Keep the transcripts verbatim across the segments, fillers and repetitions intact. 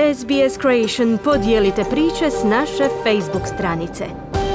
S B S Creation podijelite priče s naše Facebook stranice.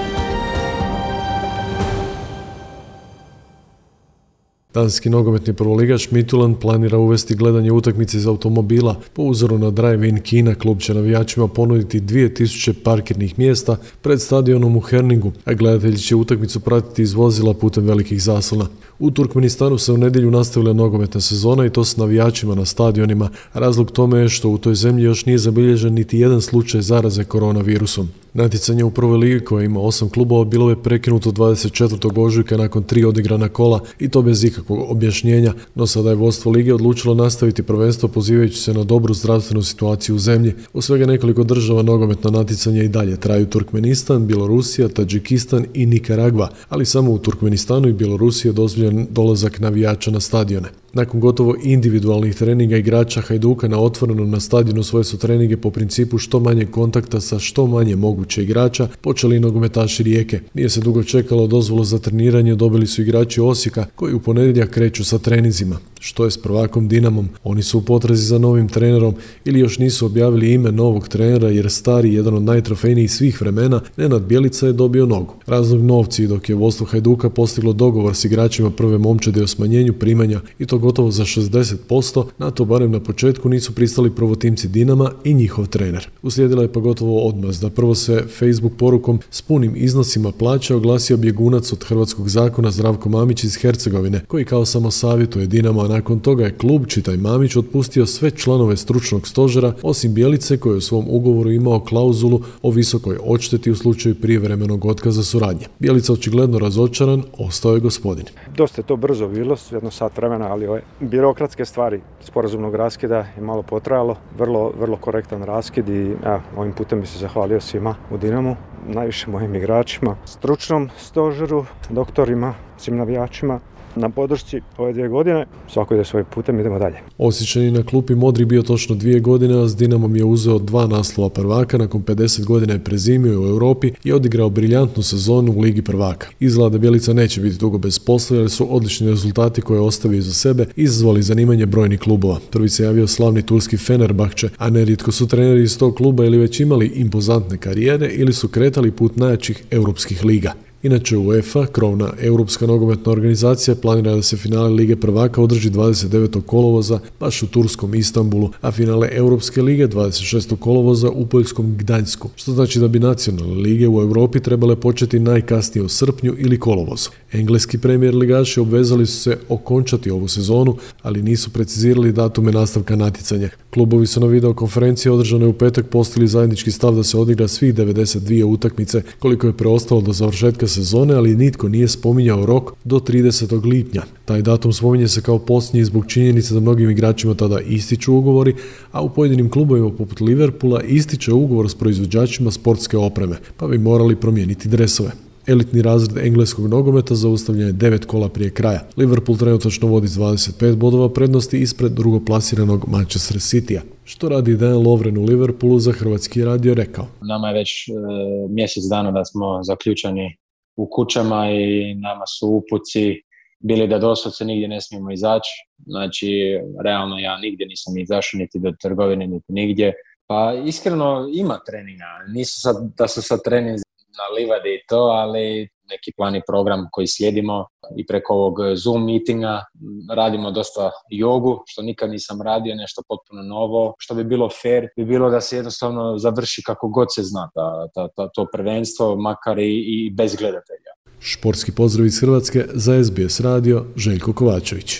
Danski nogometni prvoligaš Midtjylland planira uvesti gledanje utakmice iz automobila. Po uzoru na Drive-in Kina, klub će navijačima ponuditi dvije tisuće parkirnih mjesta pred stadionom u Herningu, a gledatelji će utakmicu pratiti iz vozila putem velikih zaslona. U Turkmenistanu se u nedjelju nastavila nogometna sezona i to s navijačima na stadionima. Razlog tome je što u toj zemlji još nije zabilježen niti jedan slučaj zaraze koronavirusom. Natjecanje u prvoj ligi koja ima osam klubova bilo je prekinuto dvadeset četvrtog ožujka nakon tri odigrana kola i to bez ikakvog objašnjenja, no sada je vodstvo lige odlučilo nastaviti prvenstvo pozivajući se na dobru zdravstvenu situaciju u zemlji. U svega nekoliko država nogometno natjecanje i dalje traju: Turkmenistan, Bjelorusija, Tadžikistan i Nikaragva, ali samo u Turkmenistanu i Bjelorusiji je dozvoljen dolazak navijača na stadione. Nakon gotovo individualnih treninga igrača Hajduka na otvorenom na stadionu svoje su treninge po principu što manje kontakta sa što manje moguće igrača počeli nogometaši Rijeke. Nije se dugo čekalo dozvolu za treniranje, dobili su igrači Osijeka koji u ponedjeljak kreću sa treninzima. Što je s prvakom Dinamom? Oni su u potrazi za novim trenerom ili još nisu objavili ime novog trenera jer stari, jedan od najtrofejnijih svih vremena, Nenad Bjelica je dobio nogu. Razlog novci, dok je vodstvo Hajduka postiglo dogovor s igračima prve momčadi o smanjenju primanja i to gotovo za šezdeset posto, na to barem na početku nisu pristali prvotimci Dinama i njihov trener. Uslijedila je pa gotovo odmazda. Prvo se Facebook porukom s punim iznosima plaća oglasio bjegunac od hrvatskog zakona Zdravko Mamić iz Hercegovine, koji kao samo savjetuje Dinamo, a nakon toga je klub, čitaj Mamić, otpustio sve članove stručnog stožera, osim Bjelice koji je u svom ugovoru imao klauzulu o visokoj odšteti u slučaju prijevremenog otkaza suradnje. Bjelica očigledno razočaran, ostao je gospodin. Dosta je to brzo bilo, jedno sat vremena, ali ove birokratske stvari sporazumnog raskida je malo potrajalo. Vrlo, vrlo korektan raskid i ja, ovim putem bi se zahvalio svima u Dinamu, najviše mojim igračima, stručnom stožeru, doktorima, svim navijačima na podršci ove dvije godine. Svako ide svojim putem, idemo dalje. Osjećan na klupi Modri bio točno dvije godine, a s Dinamom je uzeo dva naslova prvaka, nakon pedeset godina je prezimio u Europi i odigrao briljantnu sezonu u Ligi prvaka. Izgleda da Bjelica neće biti dugo bez posla, jer su odlični rezultati koje je ostavio iza sebe izazvali zanimanje brojnih klubova. Prvi se javio slavni turski Fenerbahče, a nerijetko su treneri iz tog kluba ili već imali impozantne karijere ili su kretali put najjačih europskih liga. Inače, UEFA, krovna europska nogometna organizacija, planira da se finale Lige prvaka održi dvadeset devetog kolovoza baš u turskom Istanbulu, a finale Europske lige dvadeset šestog kolovoza u poljskom Gdańsku, što znači da bi nacionalne lige u Europi trebale početi najkasnije u srpnju ili kolovozu. Engleski premijer ligaši obvezali su se okončati ovu sezonu, ali nisu precizirali datume nastavka natjecanja. Klubovi su na videokonferenciji održanoj u petak postigli zajednički stav da se odigra svih devedeset dvije utakmice koliko je preostalo do završetka sezone, ali nitko nije spominjao rok do tridesetog lipnja. Taj datum spominje se kao posljednji zbog činjenice da mnogim igračima tada ističu ugovori, a u pojedinim klubovima poput Liverpoola ističe ugovor s proizvođačima sportske opreme, pa bi morali promijeniti dresove. Elitni razred engleskog nogometa zaustavljen je devet kola prije kraja. Liverpool trenutačno vodi s dvadeset pet bodova prednosti ispred drugoplasiranog Manchester Citya. Što radi Dejan Lovren u Liverpoolu, za Hrvatski radio rekao: Nama je već e, mjesec dana da smo zaključani u kućama i nama su upuci bili da doslovce nigdje ne smijemo izaći. Znači, realno ja nigdje nisam izašao, niti do trgovine, niti nigdje. Pa iskreno ima treninga. Nisu sad, da su sad treninzi na livadi i to, ali neki plan i program koji slijedimo i preko ovog Zoom meetinga radimo dosta jogu, što nikad nisam radio, nešto potpuno novo. Što bi bilo fair, bi bilo da se jednostavno završi kako god se zna ta, ta, ta, to prvenstvo, makar i, i bez gledatelja. Športski pozdrav iz Hrvatske za S B S radio, Željko Kovačević.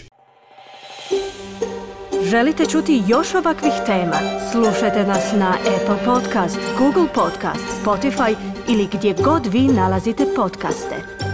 Želite čuti još ovakvih tema? Slušajte nas na Apple Podcast, Google Podcast, Spotify ili gdje god vi nalazite podcaste.